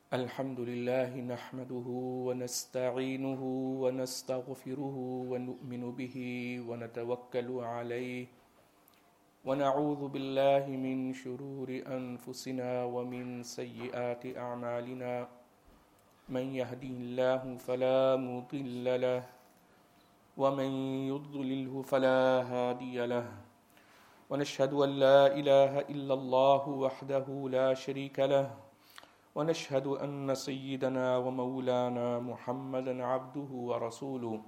الحمد لله نحمده ونستعينه ونستغفره ونؤمن به ونتوكل عليه ونعوذ بالله من شرور أنفسنا ومن سيئات أعمالنا من يهده الله فلا مضل له ومن يضلله فلا هادي له ونشهد أن لا إله إلا الله وحده لا شريك له ونشهد أن سيدنا ومولانا محمدا عبده ورسوله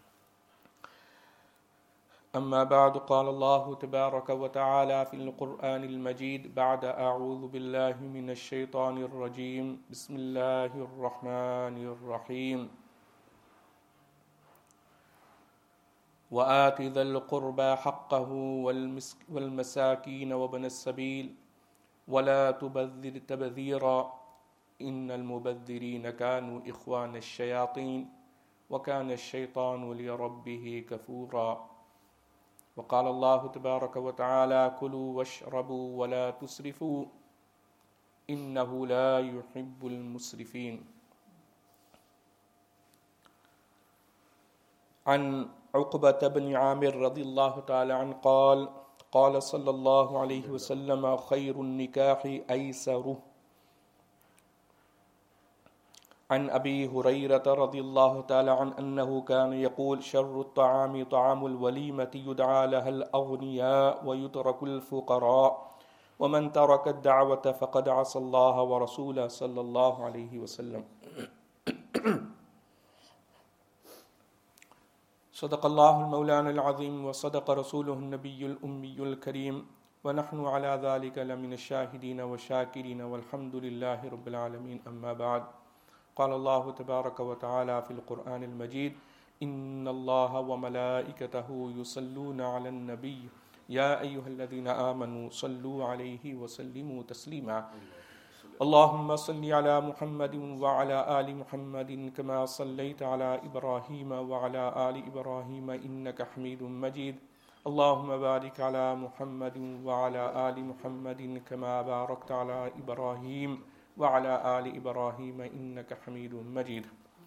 أما بعد قال الله تبارك وتعالى في القرآن المجيد بعد أعوذ بالله من الشيطان الرجيم بسم الله الرحمن الرحيم وآت ذا القربى حقه والمساكين وابن السبيل ولا تبذر تبذيرا إن المبذرين كانوا إخوان الشياطين وكان الشيطان لربه كفورا وقال الله تبارك وتعالى كلوا واشربوا ولا تسرفوا إنه لا يحب المسرفين. عن عقبة بن عامر رضي الله تعالى عنه قال قال صلى الله عليه وسلم خير النكاح أيسره. عن أبي هريرة رضي الله تعالى عنه أنه كان يقول شر الطعام طعام الوليمة يدعى لها الأغنياء ويترك الفقراء ومن ترك الدعوة فقد عصى الله ورسوله صلى الله عليه وسلم. صدق الله المولان العظيم وصدق رسوله النبي الأمي الكريم ونحن على ذلك لمن الشاهدين والشاكرين والحمد لله رب العالمين. أما بعد قال الله تبارك وتعالى في القرآن المجيد إن الله وملائكته يصلون على النبي يا أيها الذين آمنوا صلوا عليه وسلموا تسليما. اللهم صل على محمد وعلى آل محمد كما صليت على إبراهيم وعلى آل إبراهيم إنك حميد مجيد. اللهم بارك على محمد وعلى آل محمد كما باركت على إبراهيم وعلى آل ابراہیم انک حمید مجید.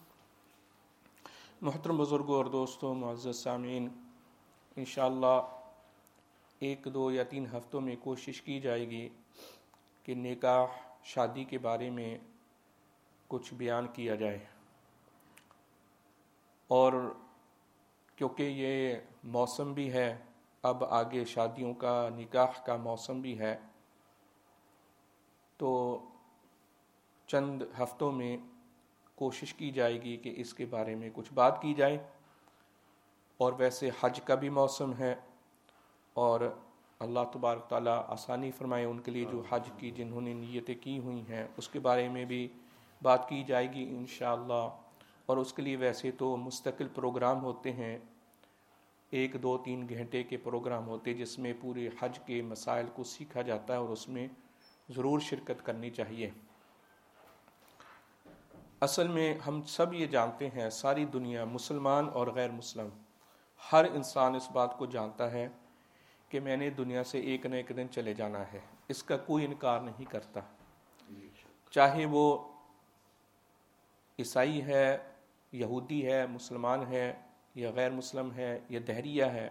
محترم بزرگوں اور دوستوں، معزز سامعین، انشاءاللہ 1 2 یا 3 ہفتوں میں کوشش کی جائے گی کہ نکاح شادی کے بارے میں کچھ بیان کیا جائے، اور کیونکہ یہ موسم بھی ہے، اب آگے شادیوں کا نکاح کا موسم بھی ہے، تو چند ہفتوں میں کوشش کی جائے گی کہ اس کے بارے میں کچھ بات کی جائے. اور ویسے حج کا بھی موسم ہے، اور اللہ تبارک تعالیٰ آسانی فرمائے ان کے لیے جو حج کی جنہوں نے نیتیں کی ہوئی ہیں، اس کے بارے میں بھی بات کی جائے گی انشاءاللہ. اور اس کے لیے ویسے تو مستقل پروگرام ہوتے ہیں، 1 2 3 گھنٹے کے پروگرام ہوتے ہیں جس میں پورے حج کے مسائل کو سیکھا جاتا ہے، اور اس میں ضرور شرکت کرنی چاہیے. اصل میں ہم سب یہ جانتے ہیں، ساری دنیا مسلمان اور غیر مسلم ہر انسان اس بات کو جانتا ہے کہ میں نے دنیا سے ایک نہ ایک دن چلے جانا ہے، اس کا کوئی انکار نہیں کرتا، چاہے وہ عیسائی ہے، یہودی ہے، مسلمان ہے یا غیر مسلم ہے یا دہریہ ہے،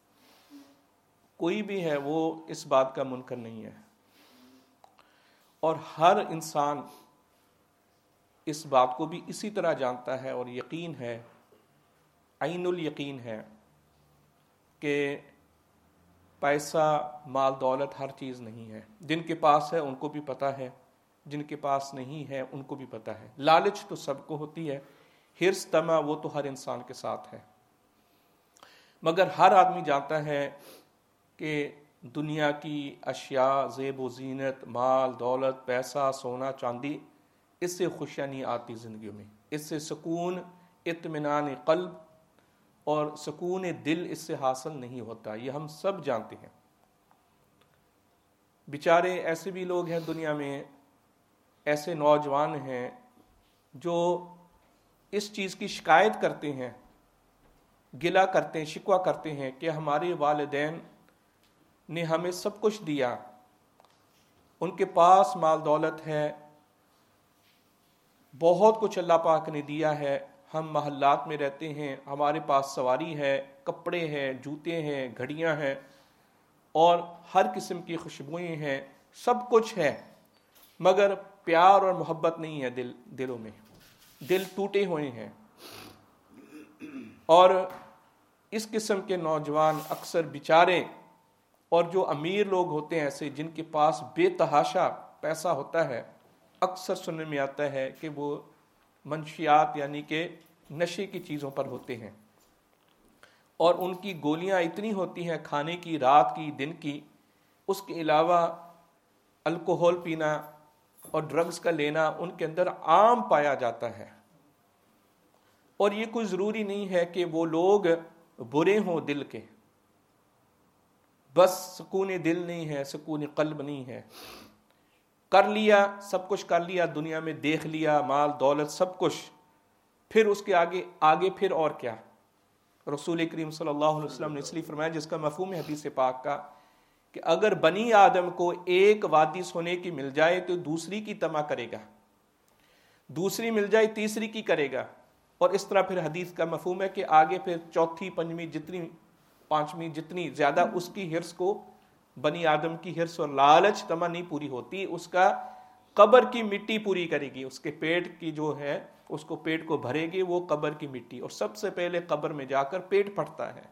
کوئی بھی ہے وہ اس بات کا منکر نہیں ہے. اور ہر انسان اس بات کو بھی اسی طرح جانتا ہے اور یقین ہے، عین الیقین ہے کہ پیسہ، مال، دولت ہر چیز نہیں ہے. جن کے پاس ہے ان کو بھی پتہ ہے، جن کے پاس نہیں ہے ان کو بھی پتہ ہے. لالچ تو سب کو ہوتی ہے، حرص، طمع وہ تو ہر انسان کے ساتھ ہے، مگر ہر آدمی جانتا ہے کہ دنیا کی اشیاء، زیب و زینت، مال، دولت، پیسہ، سونا، چاندی، اس سے خوشیاں نہیں آتی زندگی میں، اس سے سکون، اطمینان قلب اور سکون دل اس سے حاصل نہیں ہوتا، یہ ہم سب جانتے ہیں. بیچارے ایسے بھی لوگ ہیں دنیا میں، ایسے نوجوان ہیں جو اس چیز کی شکایت کرتے ہیں، گلہ کرتے ہیں، شکوہ کرتے ہیں کہ ہمارے والدین نے ہمیں سب کچھ دیا، ان کے پاس مال دولت ہے، بہت کچھ اللہ پاک نے دیا ہے. ہم محلات میں رہتے ہیں, ہمارے پاس سواری ہے, کپڑے ہیں, جوتے ہیں, گھڑیاں ہیں, اور ہر قسم کی خوشبوئیں ہیں, سب کچھ ہے, مگر پیار اور محبت نہیں ہے دلوں میں. دل ٹوٹے ہوئے ہیں. اور اس قسم کے نوجوان اکثر بیچارے, اور جو امیر لوگ ہوتے ہیں ایسے جن کے پاس بے تحاشا پیسہ ہوتا ہے, اکثر سننے میں آتا ہے کہ وہ منشیات یعنی کہ نشے کی چیزوں پر ہوتے ہیں, اور ان کی گولیاں اتنی ہوتی ہیں کھانے کی, رات کی, دن کی. اس کے علاوہ الکوہول پینا اور ڈرگز کا لینا ان کے اندر عام پایا جاتا ہے. اور یہ کوئی ضروری نہیں ہے کہ وہ لوگ برے ہوں دل کے, بس سکون دل نہیں ہے, سکون قلب نہیں ہے. کر لیا, سب کچھ کر لیا, دنیا میں دیکھ لیا, مال دولت سب کچھ, پھر اس کے آگے پھر اور کیا. رسول کریم صلی اللہ علیہ وسلم نے اس لیے فرمایا, جس کا مفہوم ہے حدیث پاک کا, کہ اگر بنی آدم کو ایک وادی سونے کی مل جائے تو دوسری کی طمع کرے گا, دوسری مل جائے تیسری کی کرے گا, اور اس طرح پھر حدیث کا مفہوم ہے کہ آگے پھر چوتھی, پنجویں, پانچویں جتنی زیادہ اس کی ہرس کو, بنی آدم کی ہرس اور لالچ طمع نہیں پوری ہوتی, اس کا قبر کی مٹی پوری کرے گی. اس کے پیٹ کی جو ہے, اس کو پیٹ کو بھرے گی وہ قبر کی مٹی, اور سب سے پہلے قبر میں جا کر پیٹ پھٹتا ہے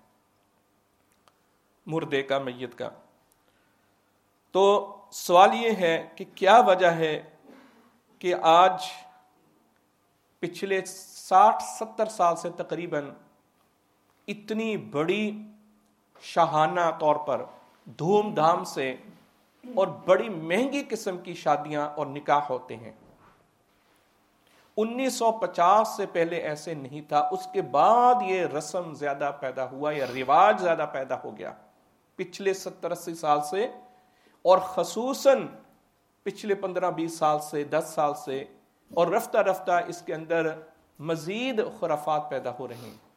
مردے کا, میت کا. تو سوال یہ ہے کہ کیا وجہ ہے کہ آج پچھلے 60-70 سال سے تقریباً اتنی بڑی شاہانہ طور پر دھوم دھام سے اور بڑی مہنگی قسم کی شادیاں اور نکاح ہوتے ہیں. 1950 سے پہلے ایسے نہیں تھا, اس کے بعد یہ رسم زیادہ پیدا ہوا یا رواج زیادہ پیدا ہو گیا پچھلے 70-80 سال سے, اور خصوصاً پچھلے 15-20 سال سے, 10 سال سے, اور رفتہ رفتہ اس کے اندر مزید خرافات پیدا ہو رہے ہیں.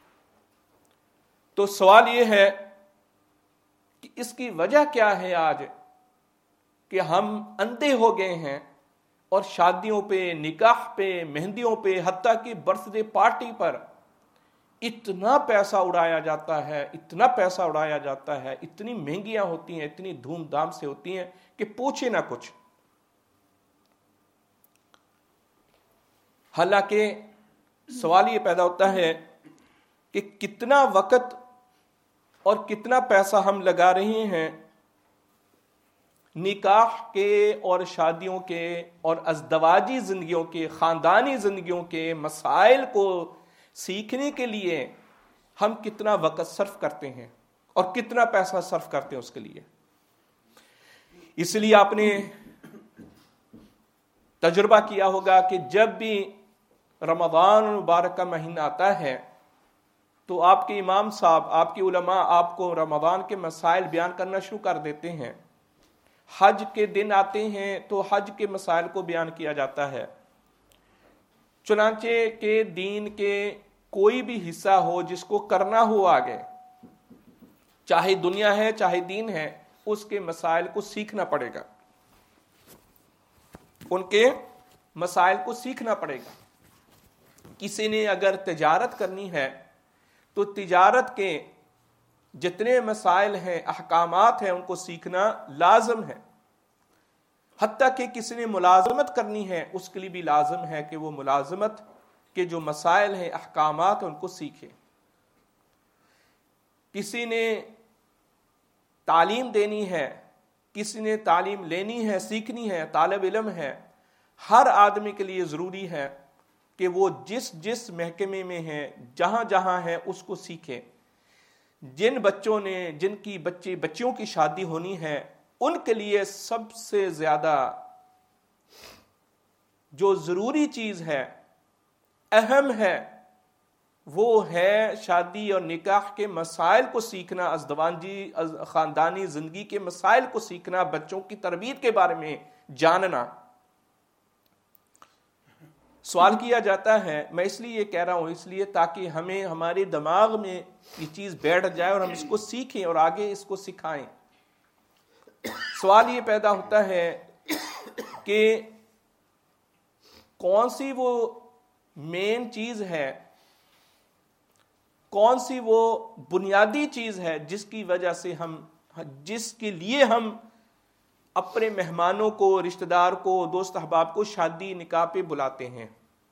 تو سوال یہ ہے کہ اس کی وجہ کیا ہے آج کہ ہم اندھے ہو گئے ہیں, اور شادیوں پہ, نکاح پہ, مہندیوں پہ, حتیٰ کہ برتھ ڈے پارٹی پر اتنا پیسہ اڑایا جاتا ہے, اتنا پیسہ اڑایا جاتا ہے, اتنی مہنگیاں ہوتی ہیں, اتنی دھوم دھام سے ہوتی ہیں کہ پوچھے نہ کچھ. حالانکہ سوال یہ پیدا ہوتا ہے کہ کتنا وقت اور کتنا پیسہ ہم لگا رہے ہیں نکاح کے اور شادیوں کے اور ازدواجی زندگیوں کے, خاندانی زندگیوں کے مسائل کو سیکھنے کے لیے ہم کتنا وقت صرف کرتے ہیں اور کتنا پیسہ صرف کرتے ہیں اس کے لیے. اس لیے آپ نے تجربہ کیا ہوگا کہ جب بھی رمضان مبارک کا مہینہ آتا ہے تو آپ کے امام صاحب, آپ کے علماء آپ کو رمضان کے مسائل بیان کرنا شروع کر دیتے ہیں. حج کے دن آتے ہیں تو حج کے مسائل کو بیان کیا جاتا ہے. چنانچہ کہ دین کے کوئی بھی حصہ ہو جس کو کرنا ہو آگے, چاہے دنیا ہے چاہے دین ہے, اس کے مسائل کو سیکھنا پڑے گا, ان کے مسائل کو سیکھنا پڑے گا. کسی نے اگر تجارت کرنی ہے تو تجارت کے جتنے مسائل ہیں, احکامات ہیں, ان کو سیکھنا لازم ہے. حتیٰ کہ کسی نے ملازمت کرنی ہے اس کے لیے بھی لازم ہے کہ وہ ملازمت کے جو مسائل ہیں, احکامات ہیں, ان کو سیکھے. کسی نے تعلیم دینی ہے, کسی نے تعلیم لینی ہے, سیکھنی ہے, طالب علم ہے, ہر آدمی کے لیے ضروری ہے کہ وہ جس محکمے میں ہے, جہاں جہاں ہے, اس کو سیکھے. جن بچوں نے, جن کی بچیوں کی شادی ہونی ہے, ان کے لیے سب سے زیادہ جو ضروری چیز ہے, اہم ہے, وہ ہے شادی اور نکاح کے مسائل کو سیکھنا, ازدواجی خاندانی زندگی کے مسائل کو سیکھنا, بچوں کی تربیت کے بارے میں جاننا. سوال کیا جاتا ہے, میں اس لیے یہ کہہ رہا ہوں, اس لیے تاکہ ہمیں ہمارے دماغ میں یہ چیز بیٹھ جائے اور ہم اس کو سیکھیں اور آگے اس کو سکھائیں. سوال یہ پیدا ہوتا ہے کہ کون سی وہ مین چیز ہے، کون سی وہ بنیادی چیز ہے جس کی وجہ سے جس کے لیے ہم اپنے مہمانوں کو، رشتہ دار کو، دوست احباب کو شادی نکاح پہ بلاتے ہیں؟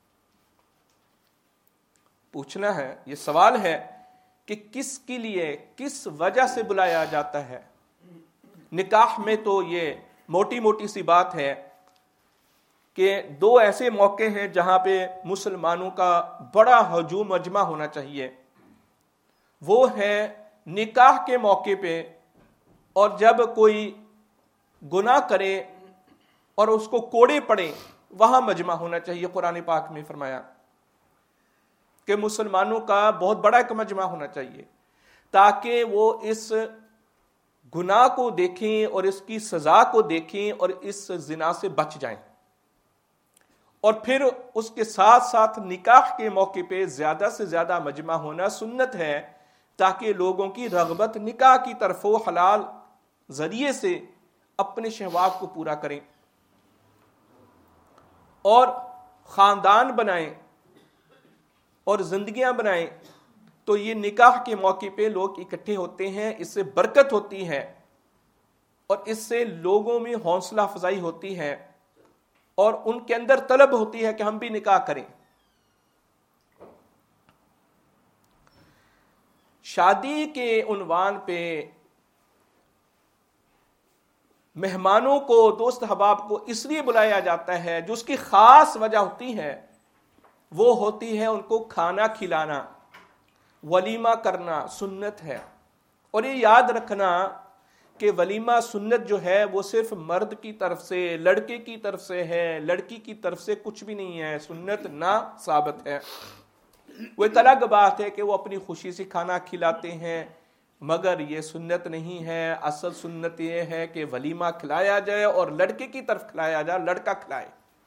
پوچھنا ہے، یہ سوال ہے کہ کس کے لیے، کس وجہ سے بلایا جاتا ہے؟ نکاح میں تو یہ موٹی موٹی سی بات ہے کہ دو ایسے موقع ہیں جہاں پہ مسلمانوں کا بڑا ہجوم مجمع ہونا چاہیے. وہ ہے نکاح کے موقع پہ، اور جب کوئی گناہ کرے اور اس کو کوڑے پڑے وہاں مجمع ہونا چاہیے. قرآن پاک میں فرمایا کہ مسلمانوں کا بہت بڑا ایک مجمع ہونا چاہیے تاکہ وہ اس گناہ کو دیکھیں اور اس کی سزا کو دیکھیں اور اس زنا سے بچ جائیں. اور پھر اس کے ساتھ ساتھ نکاح کے موقع پہ زیادہ سے زیادہ مجمع ہونا سنت ہے تاکہ لوگوں کی رغبت نکاح کی طرف و حلال ذریعے سے اپنے شہوات کو پورا کریں اور خاندان بنائیں اور زندگیاں بنائیں. تو یہ نکاح کے موقع پہ لوگ اکٹھے ہوتے ہیں، اس سے برکت ہوتی ہے اور اس سے لوگوں میں حوصلہ افزائی ہوتی ہے اور ان کے اندر طلب ہوتی ہے کہ ہم بھی نکاح کریں. شادی کے عنوان پہ مہمانوں کو، دوست احباب کو اس لیے بلایا جاتا ہے، جو اس کی خاص وجہ ہوتی ہے وہ ہوتی ہے ان کو کھانا کھلانا، ولیمہ کرنا سنت ہے. اور یہ یاد رکھنا کہ ولیمہ سنت جو ہے وہ صرف مرد کی طرف سے، لڑکے کی طرف سے ہے، لڑکی کی طرف سے کچھ بھی نہیں ہے، سنت نہ ثابت ہے. وہ ایک الگ بات ہے کہ وہ اپنی خوشی سے کھانا کھلاتے ہیں، مگر یہ سنت نہیں ہے. اصل سنت یہ ہے کہ ولیمہ کھلایا جائے اور لڑکے کی طرف کھلایا جائے، لڑکا کھلائے.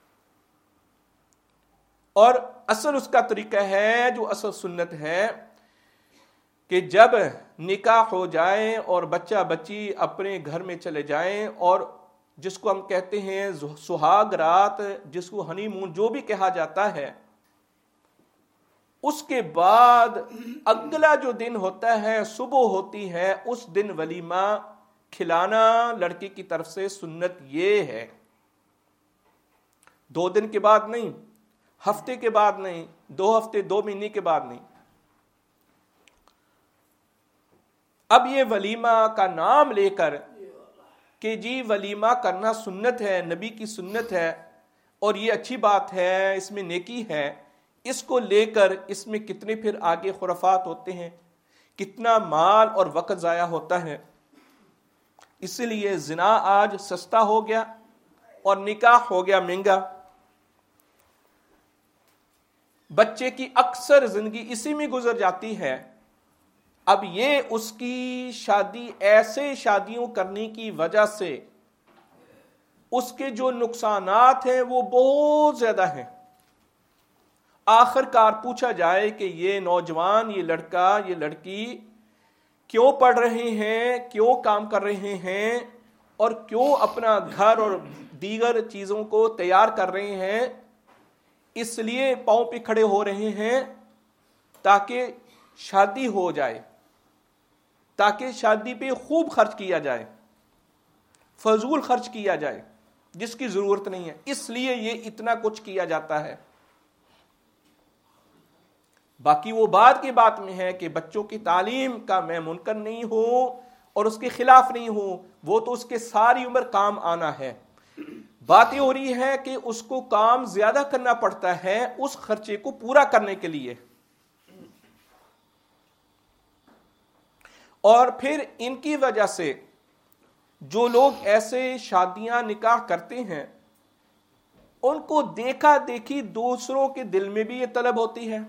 اور اصل اس کا طریقہ ہے، جو اصل سنت ہے کہ جب نکاح ہو جائے اور بچہ بچی اپنے گھر میں چلے جائیں، اور جس کو ہم کہتے ہیں سہاگ رات، جس کو ہنی مون جو بھی کہا جاتا ہے، اس کے بعد اگلا جو دن ہوتا ہے، صبح ہوتی ہے، اس دن ولیمہ کھلانا لڑکی کی طرف سے سنت یہ ہے. 2 دن کے بعد نہیں، ہفتے کے بعد نہیں، 2 ہفتے 2 مہینے کے بعد نہیں. اب یہ ولیمہ کا نام لے کر کہ جی ولیمہ کرنا سنت ہے، نبی کی سنت ہے اور یہ اچھی بات ہے، اس میں نیکی ہے، اس کو لے کر اس میں کتنے پھر آگے خرافات ہوتے ہیں، کتنا مال اور وقت ضائع ہوتا ہے. اس لیے زنا آج سستا ہو گیا اور نکاح ہو گیا مہنگا. بچے کی اکثر زندگی اسی میں گزر جاتی ہے. اب یہ اس کی شادی ایسے شادیوں کرنے کی وجہ سے اس کے جو نقصانات ہیں وہ بہت زیادہ ہیں. آخر کار پوچھا جائے کہ یہ نوجوان، یہ لڑکا، یہ لڑکی کیوں پڑھ رہے ہیں، کیوں کام کر رہے ہیں اور کیوں اپنا گھر اور دیگر چیزوں کو تیار کر رہے ہیں؟ اس لیے پاؤں پہ کھڑے ہو رہے ہیں تاکہ شادی ہو جائے، تاکہ شادی پہ خوب خرچ کیا جائے، فضول خرچ کیا جائے جس کی ضرورت نہیں ہے. اس لیے یہ اتنا کچھ کیا جاتا ہے. باقی وہ بات کی بات میں ہے کہ بچوں کی تعلیم کا میں منکر نہیں ہوں اور اس کے خلاف نہیں ہوں، وہ تو اس کے ساری عمر کام آنا ہے. بات یہ ہو رہی ہے کہ اس کو کام زیادہ کرنا پڑتا ہے اس خرچے کو پورا کرنے کے لیے. اور پھر ان کی وجہ سے جو لوگ ایسے شادیاں نکاح کرتے ہیں ان کو دیکھا دیکھی دوسروں کے دل میں بھی یہ طلب ہوتی ہے.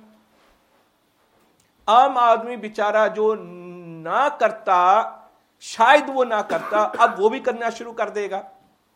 عام آدمی بیچارہ جو نہ کرتا، شاید وہ نہ کرتا، اب وہ بھی کرنا شروع کر دے گا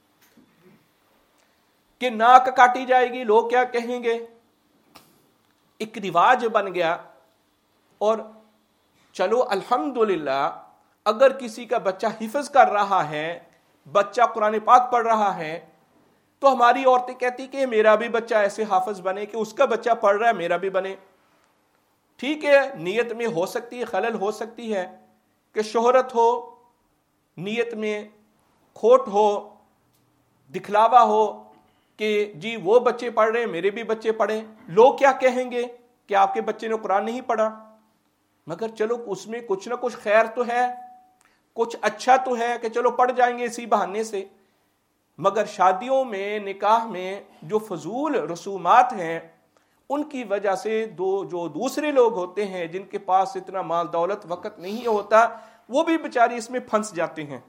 کہ ناک کاٹی جائے گی، لوگ کیا کہیں گے. ایک رواج بن گیا. اور چلو الحمدللہ اگر کسی کا بچہ حفظ کر رہا ہے، بچہ قرآن پاک پڑھ رہا ہے، تو ہماری عورتیں کہتی کہ میرا بھی بچہ ایسے حافظ بنے کہ اس کا بچہ پڑھ رہا ہے میرا بھی بنے. ٹھیک ہے, نیت میں ہو سکتی ہے, خلل ہو سکتی ہے کہ شہرت ہو, نیت میں کھوٹ ہو, دکھلاوا ہو کہ جی وہ بچے پڑھ رہے ہیں میرے بھی بچے پڑھیں, لوگ کیا کہیں گے کہ آپ کے بچے نے قرآن نہیں پڑھا. مگر چلو اس میں کچھ نہ کچھ خیر تو ہے, کچھ اچھا تو ہے کہ چلو پڑھ جائیں گے اسی بہانے سے. مگر شادیوں میں, نکاح میں جو فضول رسومات ہیں ان کی وجہ سے جو دوسرے لوگ ہوتے ہیں جن کے پاس اتنا مال دولت وقت نہیں ہوتا, وہ بھی بیچارے اس میں پھنس جاتے ہیں.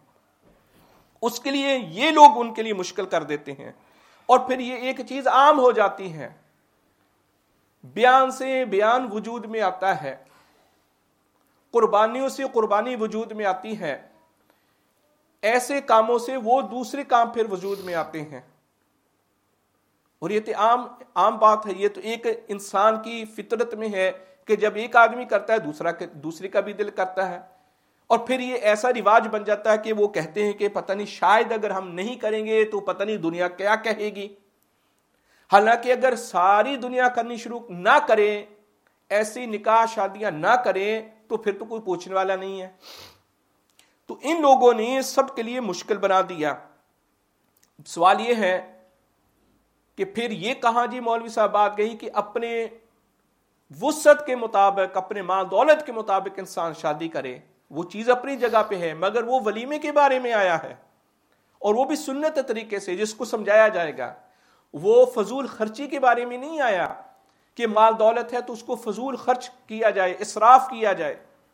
اس کے لیے یہ لوگ ان کے لیے مشکل کر دیتے ہیں. اور پھر یہ ایک چیز عام ہو جاتی ہے, بیان سے بیان وجود میں آتا ہے, قربانیوں سے قربانی وجود میں آتی ہے, ایسے کاموں سے وہ دوسرے کام پھر وجود میں آتے ہیں. اور یہ تو عام بات ہے, یہ تو ایک انسان کی فطرت میں ہے کہ جب ایک آدمی کرتا ہے دوسرے کا بھی دل کرتا ہے. اور پھر یہ ایسا رواج بن جاتا ہے کہ وہ کہتے ہیں کہ پتہ نہیں شاید اگر ہم نہیں کریں گے تو پتہ نہیں دنیا کیا کہے گی. حالانکہ اگر ساری دنیا کرنی شروع نہ کرے, ایسی نکاح شادیاں نہ کریں, تو پھر تو کوئی پوچھنے والا نہیں ہے. تو ان لوگوں نے سب کے لیے مشکل بنا دیا. سوال یہ ہے کہ پھر یہ کہاں جی مولوی صاحب بات گئی کہ اپنے وسعت کے مطابق, اپنے مال دولت کے مطابق انسان شادی کرے. وہ چیز اپنی جگہ پہ ہے, مگر وہ ولیمے کے بارے میں آیا ہے, اور وہ بھی سنت طریقے سے جس کو سمجھایا جائے گا. وہ فضول خرچی کے بارے میں نہیں آیا کہ مال دولت ہے تو اس کو فضول خرچ کیا جائے, اسراف کیا جائے.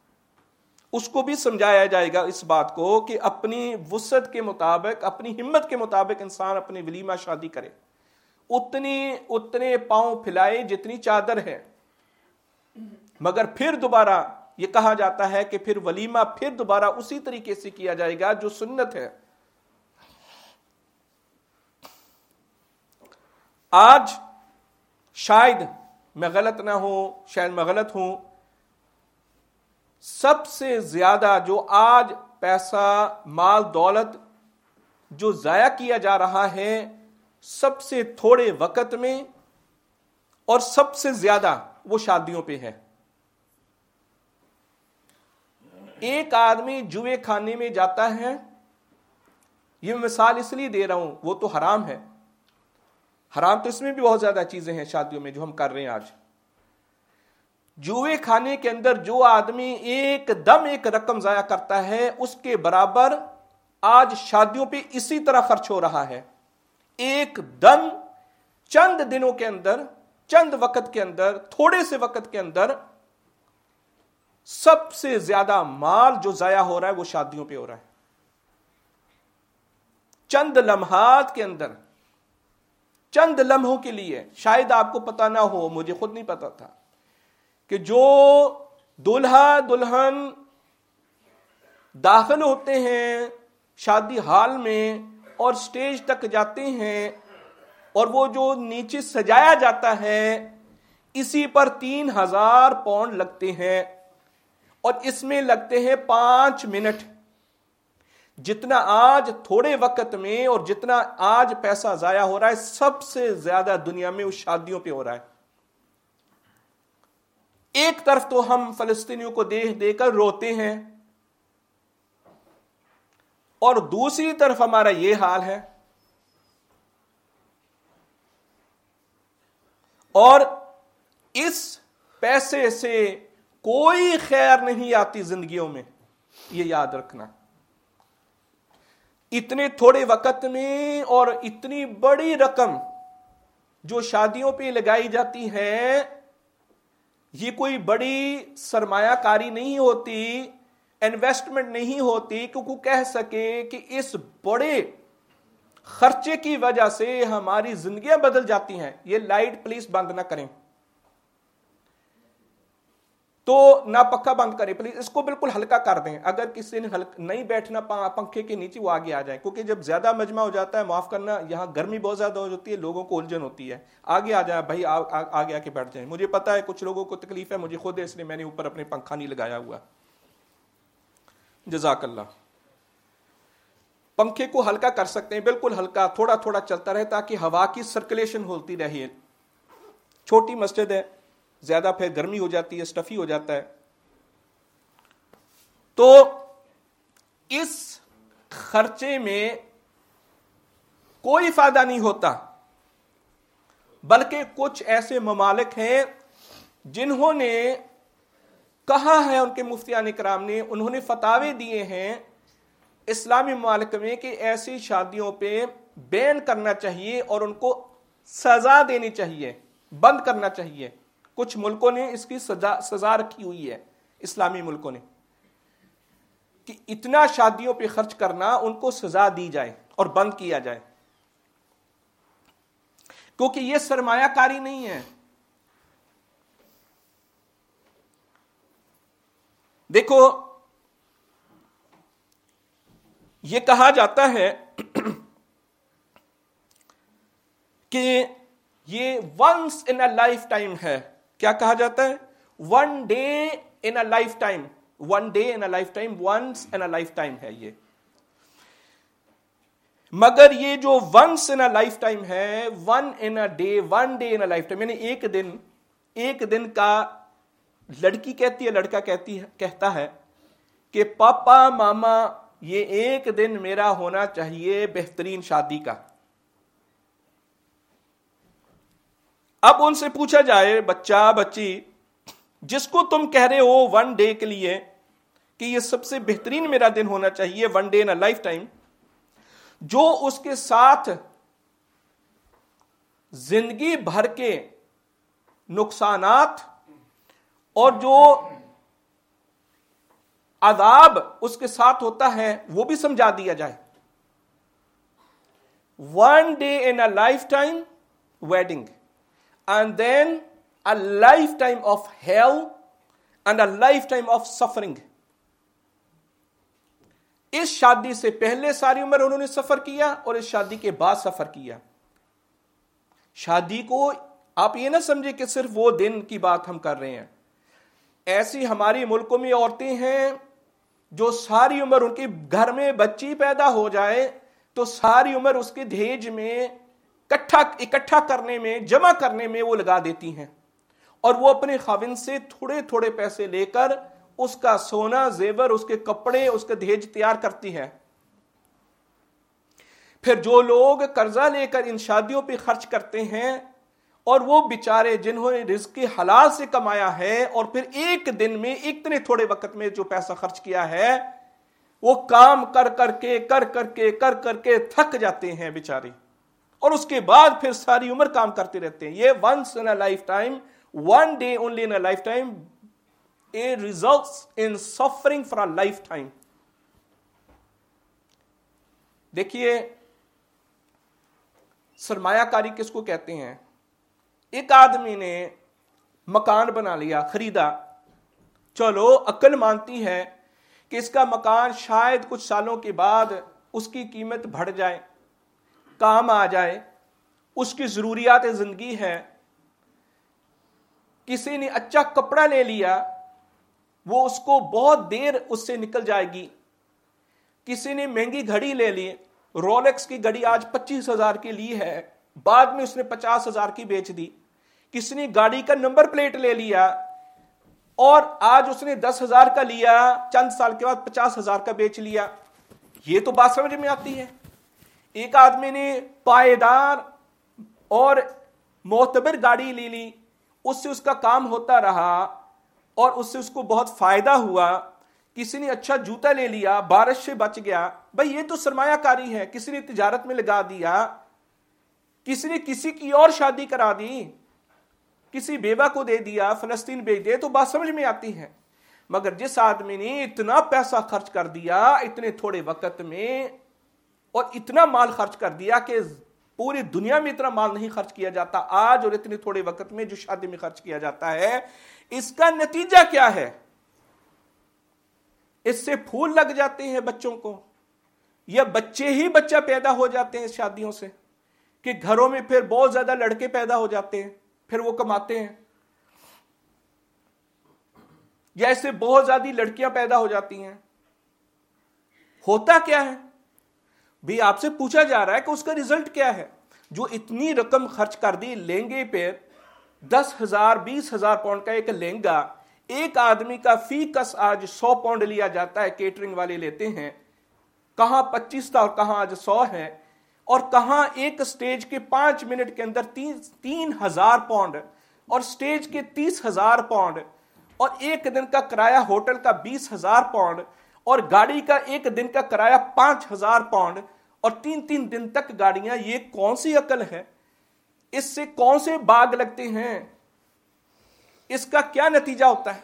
اس کو بھی سمجھایا جائے گا اس بات کو کہ اپنی وسعت کے مطابق, اپنی ہمت کے مطابق انسان اپنی ولیمہ شادی کرے, اتنے پاؤں پھیلائے جتنی چادر ہے. مگر پھر دوبارہ یہ کہا جاتا ہے کہ پھر ولیمہ پھر دوبارہ اسی طریقے سے کیا جائے گا جو سنت ہے. آج شاید میں غلط نہ ہوں, شاید میں غلط ہوں, سب سے زیادہ جو آج پیسہ مال دولت جو ضائع کیا جا رہا ہے سب سے تھوڑے وقت میں اور سب سے زیادہ وہ شادیوں پہ ہے. ایک آدمی جوئے کھانے میں جاتا ہے, یہ مثال اس لیے دے رہا ہوں, وہ تو حرام ہے, حرام تو اس میں بھی بہت زیادہ چیزیں ہیں شادیوں میں جو ہم کر رہے ہیں آج. جوئے کھانے کے اندر جو آدمی ایک دم ایک رقم ضائع کرتا ہے اس کے برابر آج شادیوں پہ اسی طرح خرچ ہو رہا ہے. ایک دم چند دنوں کے اندر, چند وقت کے اندر, تھوڑے سے وقت کے اندر سب سے زیادہ مال جو ضائع ہو رہا ہے وہ شادیوں پہ ہو رہا ہے. چند لمحات کے اندر, چند لمحوں کے لیے, شاید آپ کو پتا نہ ہو, مجھے خود نہیں پتا تھا کہ جو دلہا دلہن داخل ہوتے ہیں شادی ہال میں اور سٹیج تک جاتے ہیں اور وہ جو نیچے سجایا جاتا ہے اسی پر 3000 پاؤنڈ لگتے ہیں, اور اس میں لگتے ہیں 5 منٹ. جتنا آج تھوڑے وقت میں اور جتنا آج پیسہ ضائع ہو رہا ہے سب سے زیادہ دنیا میں اس شادیوں پہ ہو رہا ہے. ایک طرف تو ہم فلسطینیوں کو دیکھ کر روتے ہیں, اور دوسری طرف ہمارا یہ حال ہے. اور اس پیسے سے کوئی خیر نہیں آتی زندگیوں میں, یہ یاد رکھنا. اتنے تھوڑے وقت میں اور اتنی بڑی رقم جو شادیوں پہ لگائی جاتی ہے, یہ کوئی بڑی سرمایہ کاری نہیں ہوتی, انویسٹمنٹ نہیں ہوتی کہ کوئی کہہ سکے کہ اس بڑے خرچے کی وجہ سے ہماری زندگیاں بدل جاتی ہیں. یہ لائٹ پلیز بند نہ کریں, تو نہ پکا بند کریں پلیز, اس کو بالکل ہلکا کر دیں. اگر کسی نے نہیں بیٹھنا پنکھے کے نیچے وہ آگے آ جائے, کیونکہ جب زیادہ مجمع ہو جاتا ہے, معاف کرنا, یہاں گرمی بہت زیادہ ہو جاتی ہے, لوگوں کو الجھن ہوتی ہے. آگے آ جائیں بھائی, آگے آ کے بیٹھ جائیں. مجھے پتا ہے کچھ لوگوں کو تکلیف ہے, مجھے خود ہے, اس لیے میں نے اوپر اپنے پنکھا نہیں لگایا ہوا. جزاک اللہ. پنکھے کو ہلکا کر سکتے ہیں، بالکل ہلکا، تھوڑا تھوڑا چلتا رہے تاکہ ہوا کی سرکولیشن ہوتی رہے. چھوٹی مسجد ہے، زیادہ پھر گرمی ہو جاتی ہے، اسٹفی ہو جاتا ہے. تو اس خرچے میں کوئی فائدہ نہیں ہوتا، بلکہ کچھ ایسے ممالک ہیں جنہوں نے کہا ہے، ان کے مفتیان کرام نے، انہوں نے فتاوے دیے ہیں اسلامی ممالک میں کہ ایسی شادیوں پہ بین کرنا چاہیے اور ان کو سزا دینی چاہیے، بند کرنا چاہیے. کچھ ملکوں نے اس کی سزا رکھی ہوئی ہے، اسلامی ملکوں نے، کہ اتنا شادیوں پہ خرچ کرنا ان کو سزا دی جائے اور بند کیا جائے، کیونکہ یہ سرمایہ کاری نہیں ہے. دیکھو، یہ کہا جاتا ہے کہ یہ once in a life time ہے. کیا کہا جاتا ہے؟ One day in a life time, one day in a life time, once in a life time ہے یہ. مگر یہ جو once in a life time ہے، one in a day, one day in a life time, یعنی ایک دن کا لڑکی کہتی ہے، لڑکا کہتا ہے کہ پاپا ماما یہ ایک دن میرا ہونا چاہیے بہترین شادی کا. اب ان سے پوچھا جائے، بچہ بچی جس کو تم کہہ رہے ہو ون ڈے کے لیے کہ یہ سب سے بہترین میرا دن ہونا چاہیے، one day in a life time, جو اس کے ساتھ زندگی بھر کے نقصانات اور جو عذاب اس کے ساتھ ہوتا ہے وہ بھی سمجھا دیا جائے. One day in a life time wedding and then a life time of hell and a life time of suffering. اس شادی سے پہلے ساری عمر انہوں نے سفر کیا اور اس شادی کے بعد سفر کیا. شادی کو آپ یہ نہ سمجھے کہ صرف وہ دن کی بات ہم کر رہے ہیں. ایسی ہماری ملکوں میں عورتیں ہیں جو ساری عمر، ان کے گھر میں بچی پیدا ہو جائے تو ساری عمر اس کے دہیج میں اکٹھا کرنے میں، جمع کرنے میں وہ لگا دیتی ہیں، اور وہ اپنے خاوند سے تھوڑے تھوڑے پیسے لے کر اس کا سونا زیور، اس کے کپڑے، اس کا دہیج تیار کرتی ہے. پھر جو لوگ قرضہ لے کر ان شادیوں پہ خرچ کرتے ہیں، اور وہ بیچارے جنہوں نے رزق حلال سے کمایا ہے اور پھر ایک دن میں اتنے تھوڑے وقت میں جو پیسہ خرچ کیا ہے، وہ کام کر کر کے تھک جاتے ہیں بیچارے، اور اس کے بعد پھر ساری عمر کام کرتے رہتے ہیں. یہ once in a life time, one day only in a life time, it results in suffering for a lifetime. دیکھیے، سرمایہ کاری کس کو کہتے ہیں؟ ایک آدمی نے مکان بنا لیا، خریدا، چلو عقل مانتی ہے کہ اس کا مکان شاید کچھ سالوں کے بعد اس کی قیمت بڑھ جائے، کام آ جائے، اس کی ضروریات زندگی ہے. کسی نے اچھا کپڑا لے لیا، وہ اس کو بہت دیر اس سے نکل جائے گی. کسی نے مہنگی گھڑی لے لی، رولیکس کی گھڑی آج 25,000 کی لی ہے، بعد میں اس نے 50,000 کی بیچ دی. کسی نے گاڑی کا نمبر پلیٹ لے لیا اور آج اس نے 10,000 کا لیا، چند سال کے بعد 50,000 کا بیچ لیا. یہ تو بات سمجھ میں آتی ہے. ایک آدمی نے پائیدار اور معتبر گاڑی لے لی، اس سے اس کا کام ہوتا رہا اور اس سے اس کو بہت فائدہ ہوا. کسی نے اچھا جوتا لے لیا، بارش سے بچ گیا. بھئی یہ تو سرمایہ کاری ہے. کسی نے تجارت میں لگا دیا، کسی نے کسی کی اور شادی کرا دی، کسی بیوہ کو دے دیا، فلسطین بھیج دے، تو بات سمجھ میں آتی ہے. مگر جس آدمی نے اتنا پیسہ خرچ کر دیا اتنے تھوڑے وقت میں، اور اتنا مال خرچ کر دیا کہ پوری دنیا میں اتنا مال نہیں خرچ کیا جاتا آج، اور اتنے تھوڑے وقت میں جو شادی میں خرچ کیا جاتا ہے، اس کا نتیجہ کیا ہے؟ اس سے پھول لگ جاتے ہیں بچوں کو، یا بچے ہی بچہ پیدا ہو جاتے ہیں شادیوں سے، کہ گھروں میں پھر بہت زیادہ لڑکے پیدا ہو جاتے ہیں، پھر وہ کماتے ہیں، یا اس سے بہت زیادہ لڑکیاں پیدا ہو جاتی ہیں. ہوتا کیا ہے؟ بھی آپ سے پوچھا جا رہا ہے کہ اس کا رزلٹ کیا ہے. جو اتنی رقم خرچ کر دی لہنگے پہ, 10,000 20,000 پاؤنڈ کا ایک لہنگا, ایک آدمی کا فی کس آج 100 پاؤنڈ لیا جاتا ہے, کیٹرنگ والے لیتے ہیں, کہاں 25 تھا اور کہاں آج 100 ہے, اور کہاں ایک سٹیج کے 5 منٹ کے اندر 3,000 پاؤنڈ, اور سٹیج کے 30,000 پاؤنڈ, اور ایک دن کا کرایہ ہوٹل کا 20,000 پاؤنڈ, اور گاڑی کا ایک دن کا کرایہ 5,000 پاؤنڈ, اور 3 دن تک گاڑیاں. یہ کون سی عقل ہے؟ اس سے کون سے باغ لگتے ہیں؟ اس کا کیا نتیجہ ہوتا ہے؟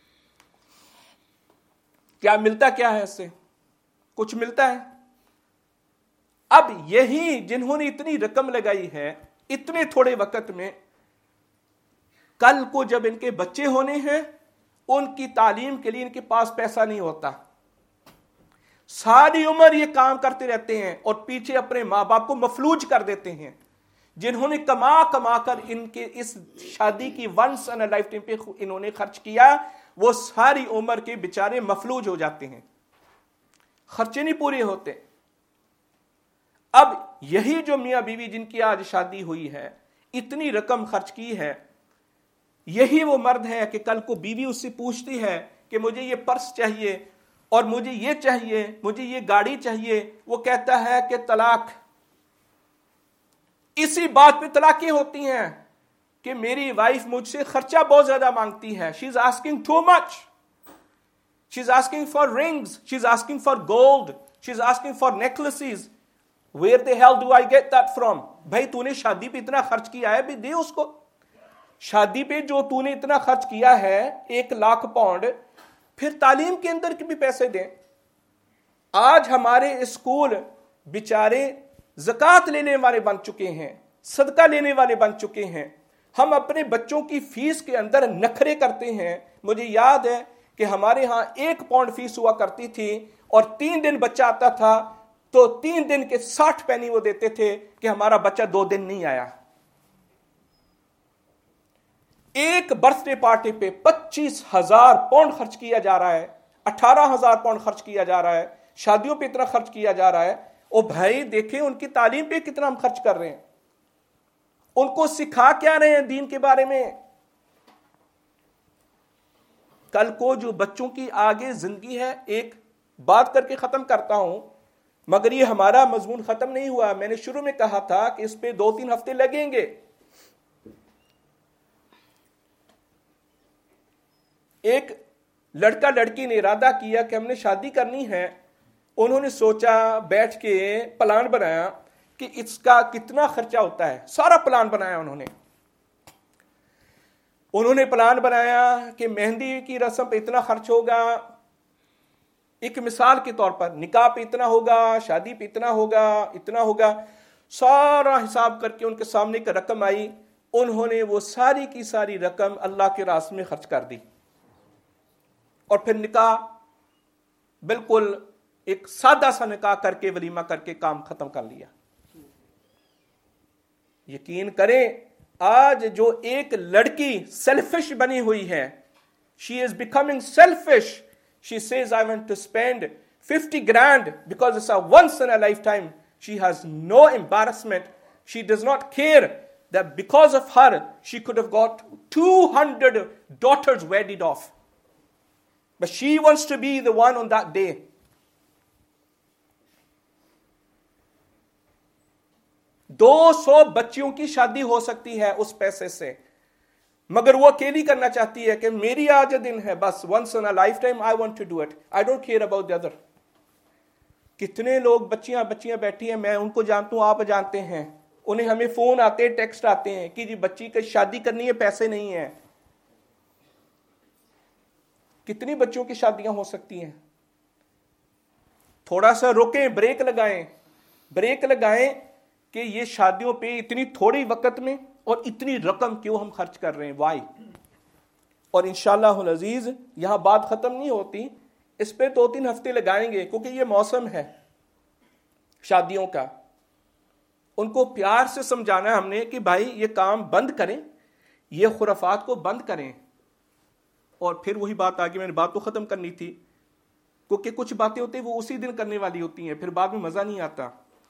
کیا ملتا کیا ہے اس سے؟ کچھ ملتا ہے؟ اب یہی جنہوں نے اتنی رقم لگائی ہے اتنے تھوڑے وقت میں, کل کو جب ان کے بچے ہونے ہیں, ان کی تعلیم کے لیے ان کے پاس پیسہ نہیں ہوتا, ساری عمر یہ کام کرتے رہتے ہیں اور پیچھے اپنے ماں باپ کو مفلوج کر دیتے ہیں. جنہوں نے کما کر ان کے اس شادی کی ونس ان لائف ٹائم پہ انہوں نے خرچ کیا, وہ ساری عمر کے بیچارے مفلوج ہو جاتے ہیں, خرچے نہیں پورے ہوتے. اب یہی جو میاں بیوی جن کی آج شادی ہوئی ہے, اتنی رقم خرچ کی ہے, یہی وہ مرد ہے کہ کل کو بیوی اس سے پوچھتی ہے کہ مجھے یہ پرس چاہیے اور مجھے یہ چاہیے, مجھے یہ گاڑی چاہیے, وہ کہتا ہے کہ طلاق. اسی بات پہ طلاقیں ہوتی ہیں کہ میری وائف مجھ سے خرچہ بہت زیادہ مانگتی ہے. She is asking too much, she is asking for rings, she is asking for gold, she is asking for necklaces. Where the hell do I get that from? بھائی تو نے شادی پہ اتنا خرچ کیا ہے, بھی دے اس کو. شادی پہ جو تو نے اتنا خرچ کیا ہے 1,00,000 پاؤنڈ, پھر تعلیم کے اندر کے بھی پیسے دیں. آج ہمارے اسکول بیچارے زکوٰۃ لینے والے بن چکے ہیں, صدقہ لینے والے بن چکے ہیں. ہم اپنے بچوں کی فیس کے اندر نخرے کرتے ہیں. مجھے یاد ہے کہ ہمارے ہاں 1 پاؤنڈ فیس ہوا کرتی تھی, اور 3 دن بچہ آتا تھا تو 3 دن کے 60 پینی وہ دیتے تھے کہ ہمارا بچہ 2 دن نہیں آیا. ایک برتھ ڈے پارٹی پہ 25,000 پاؤنڈ خرچ کیا جا رہا ہے, 18,000 پاؤنڈ خرچ کیا جا رہا ہے, شادیوں پہ اتنا خرچ کیا جا رہا ہے. او بھائی دیکھیں ان کی تعلیم پہ کتنا ہم خرچ کر رہے ہیں, ان کو سکھا کیا رہے ہیں دین کے بارے میں. کل کو جو بچوں کی آگے زندگی ہے, ایک بات کر کے ختم کرتا ہوں, مگر یہ ہمارا مضمون ختم نہیں ہوا. میں نے شروع میں کہا تھا کہ اس پہ 2-3 ہفتے لگیں گے. ایک لڑکا لڑکی نے ارادہ کیا کہ ہم نے شادی کرنی ہے. انہوں نے سوچا, بیٹھ کے پلان بنایا کہ اس کا کتنا خرچہ ہوتا ہے. سارا پلان بنایا انہوں نے پلان بنایا کہ مہندی کی رسم پہ اتنا خرچ ہوگا, ایک مثال کے طور پر نکاح پہ اتنا ہوگا, شادی پہ اتنا ہوگا. سارا حساب کر کے ان کے سامنے ایک رقم آئی. انہوں نے وہ ساری کی ساری رقم اللہ کے راستے میں خرچ کر دی, اور پھر نکاح بالکل ایک سادہ سا نکاح کر کے ولیمہ کر کے کام ختم کر لیا. یقین کریں آج جو ایک لڑکی سیلفش بنی ہوئی ہے, she is becoming selfish. She says I want to spend 50 grand because it's a once in a lifetime. She has no embarrassment. She does not care that because of her she could have got 200 daughters wedded off. But she wants to be the one on that day. دو 100 بچیوں کی شادی ہو سکتی ہے اس پیسے سے, مگر وہ اکیلی کرنا چاہتی ہے کہ میری آج دن ہے, بس once in a lifetime I want to do it. I don't care about the other. کتنے لوگ بچیاں بیٹھی ہیں, میں ان کو جانتا ہوں, آپ جانتے ہیں, انہیں ہمیں فون آتے ہیں, ٹیکسٹ آتے ہیں کہ جی بچی کی شادی کرنی ہے, پیسے نہیں ہیں. کتنی بچوں کی شادیاں ہو سکتی ہیں؟ تھوڑا سا روکیں, بریک لگائیں کہ یہ شادیوں پہ اتنی تھوڑی وقت میں اور اتنی رقم کیوں ہم خرچ کر رہے ہیں, وائی. اور انشاءاللہ العزیز یہاں بات ختم نہیں ہوتی, اس پہ 2-3 ہفتے لگائیں گے, کیونکہ یہ موسم ہے شادیوں کا. ان کو پیار سے سمجھانا ہم نے کہ بھائی یہ کام بند کریں, یہ خرافات کو بند کریں. اور پھر وہی بات آگے, میں نے بات کو ختم کرنی تھی, کیونکہ کچھ باتیں ہوتی ہیں وہ اسی دن کرنے والی ہوتی ہیں, پھر بعد میں مزہ نہیں آتا.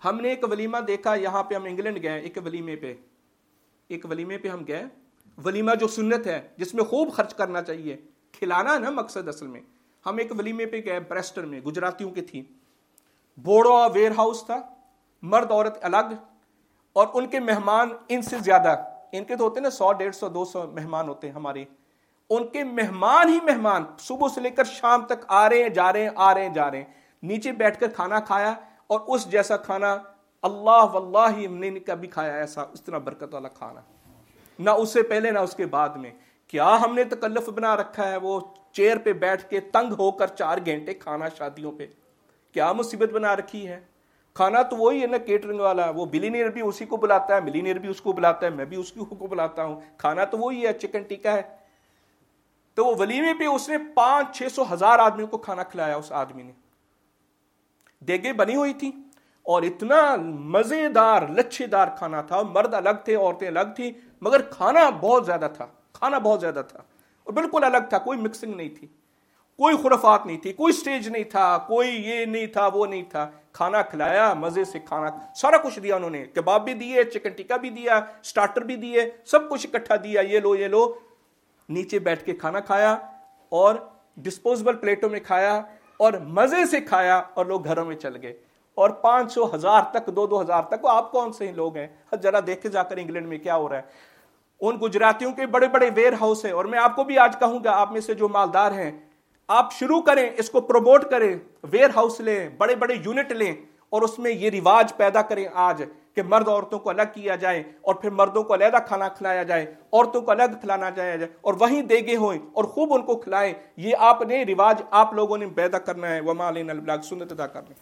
ہم نے ایک ولیمہ دیکھا یہاں پہ، ہم انگلینڈ گئے ایک ولیمے پہ ہم گئے، ولیمہ جو سنت ہے جس میں خوب خرچ کرنا چاہیے، کھلانا نا مقصد اصل میں. ہم ایک ولیمے پہ گئے بریسٹر میں، گجراتیوں کی تھی، بوڑا ویئر ہاؤس تھا، مرد عورت الگ، اور ان کے مہمان ان سے زیادہ، ان کے تو ہوتے ہیں نا 100 150 200 مہمان ہوتے ہیں، ہمارے ان کے مہمان ہی مہمان صبح سے لے کر شام تک آ رہے ہیں جا رہے ہیں، آ رہے ہیں جا رہے ہیں. نیچے بیٹھ کر کھانا کھایا، اور اس جیسا کھانا اللہ واللہ ہم نے کبھی کھایا ایسا، اس طرح برکت والا کھانا، نہ اس سے پہلے نہ اس کے بعد میں. کیا ہم نے تکلف بنا رکھا ہے، وہ چیئر پہ بیٹھ کے تنگ ہو کر 4 گھنٹے کھانا شادیوں پہ، کیا مصیبت بنا رکھی ہے. کھانا تو وہی ہے نا کیٹرنگ والا، وہ بلینئر بھی اسی کو بلاتا ہے، ملینئر بھی اس کو بلاتا ہے، میں بھی اس کو بلاتا ہوں، کھانا تو وہی ہے، چکن ٹکا ہے. تو وہ ولیمے پہ اس نے 500-600 ہزار آدمیوں کو کھانا کھلایا. اس آدمی نے دیگیں بنی ہوئی تھی اور اتنا مزیدار لچھے دار کھانا تھا، مرد الگ تھے عورتیں الگ تھی، مگر کھانا بہت زیادہ تھا، اور بالکل الگ تھا، کوئی مکسنگ نہیں تھی، کوئی خرافات نہیں تھی، کوئی سٹیج نہیں تھا، کوئی یہ نہیں تھا وہ نہیں تھا. کھانا کھلایا، مزے سے کھانا، سارا کچھ دیا انہوں نے، کباب بھی دیے، چکن ٹکا بھی دیا، سٹارٹر بھی دیے، سب کچھ اکٹھا دیا، یہ لو یہ لو. نیچے بیٹھ کے کھانا کھایا اور ڈسپوزبل پلیٹوں میں کھایا اور مزے سے کھایا، اور لوگ گھروں میں چل گئے. اور 500 1000 تک 2-2000 تک. وہ آپ کون سے لوگ ہیں، ذرا دیکھ کے جا کر انگلینڈ میں کیا ہو رہا ہے. ان گجراتیوں کے بڑے بڑے ویئر ہاؤس ہیں. اور میں آپ کو بھی آج کہوں گا، آپ میں سے جو مالدار ہیں، آپ شروع کریں، اس کو پروموٹ کریں، ویئر ہاؤس لیں، بڑے بڑے یونٹ لیں، اور اس میں یہ رواج پیدا کریں آج کہ مرد عورتوں کو الگ کیا جائے، اور پھر مردوں کو علیحدہ کھانا کھلایا جائے، عورتوں کو الگ کھلانا جائے، اور وہیں دیگیں ہوئیں اور خوب ان کو کھلائیں. یہ آپ نے رواج آپ لوگوں نے پیدا کرنا ہے. وما علینا الا البلاغ، سنت ادا کرنا.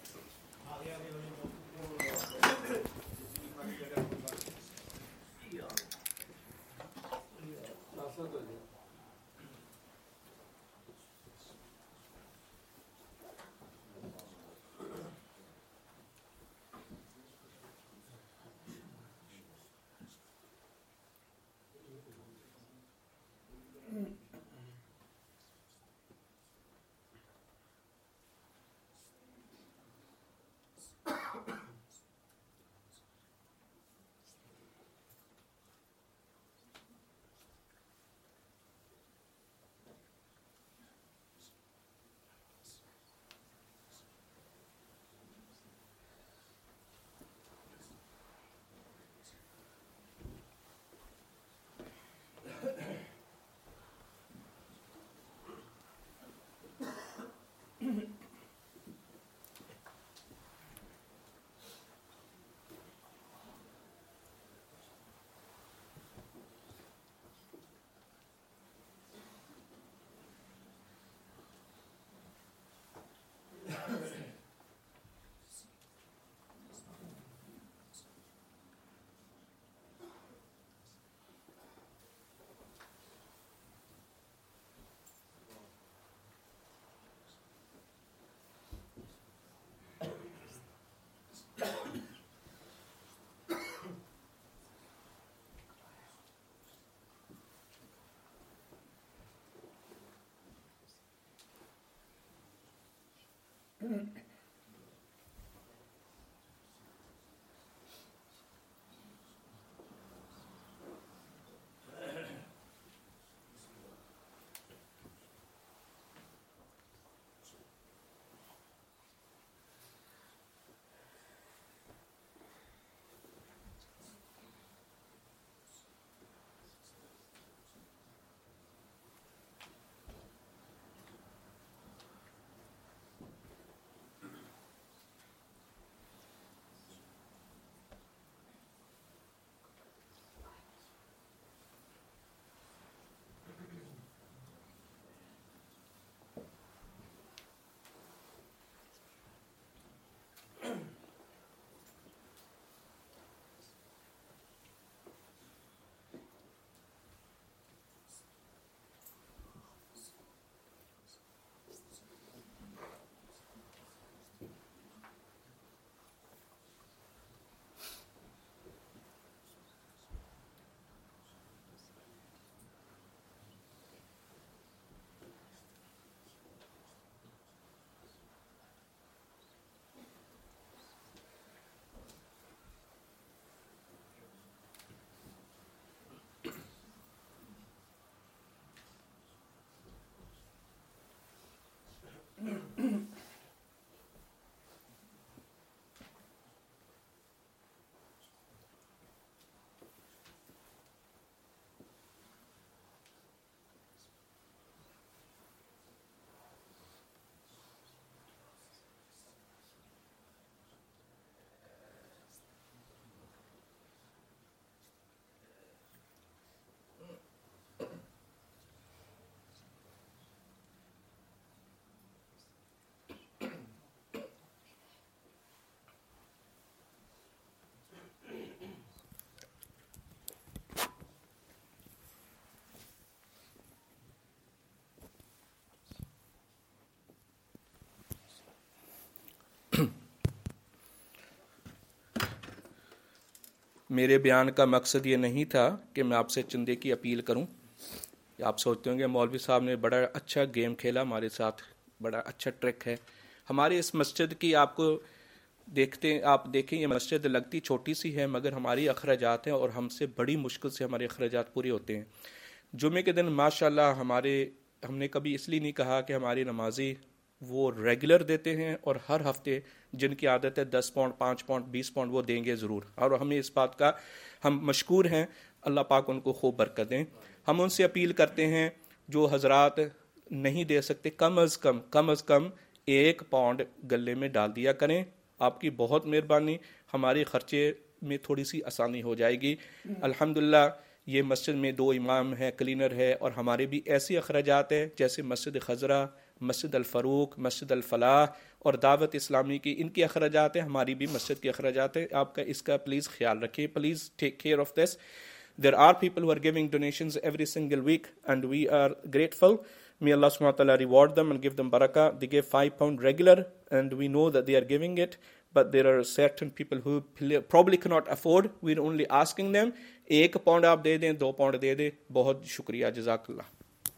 मेरे बयान का मकसद ये नहीं था कि मैं आपसे चंदे की अपील करूं। आप सोचते होंगे मौलवी साहब ने बड़ा अच्छा गेम खेला हमारे साथ, बड़ा अच्छा ट्रिक है। हमारे इस मस्जिद की आपको आप देखें, ये मस्जिद लगती छोटी सी है मगर हमारी अखराजात हैं और हमसे बड़ी मुश्किल से हमारे अखराजात पूरे होते हैं। जुमे के दिन माशाल्लाह हमने कभी इसलिए नहीं कहा कि हमारी नमाजी वो रेगुलर देते हैं और हर हफ्ते जिनकी आदत है 10 पाउंड 5 पाउंड 20 पाउंड वो देंगे ज़रूर, और हमें इस बात का हम मशकूर हैं। अल्लाह पाक उनको खूब बरकत दें। हम उनसे अपील करते हैं जो हजरात नहीं दे सकते, कम अज़ कम 1 पाउंड गले में डाल दिया करें। आपकी बहुत मेहरबानी, हमारे ख़र्चे में थोड़ी सी आसानी हो जाएगी। अल्हम्दुलिल्लाह ये मस्जिद में 2 इमाम हैं, क्लीनर है, और हमारे भी ऐसे अखराजात हैं जैसे मस्जिद खजरा, मस्जिद अल फ़ारूक, मस्जिद अल फलाह और दावत इस्लामी की इनकी अखराजात हैं, हमारी भी मस्जिद की अखराजात हैं। आपका इसका प्लीज़ ख्याल रखिए, please take care of this. There are people who are giving donations every single week and we are grateful. May Allah subhanahu wa ta'ala reward them and give them barakah. They give 5 pound regular and we know that they are giving it, but there are certain people who probably cannot afford. We're only asking them 1 pound आप दे दें, 2 pound दे दें। बहुत शुक्रिया, जज़ाकल्लाह।